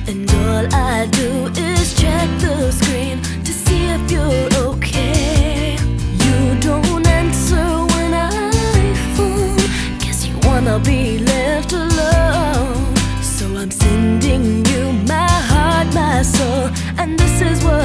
and all I do is check the screen to see if you're okay. You don't answer when I phone, guess you wanna be left alone. So I'm sending you my heart, my soul, and this is what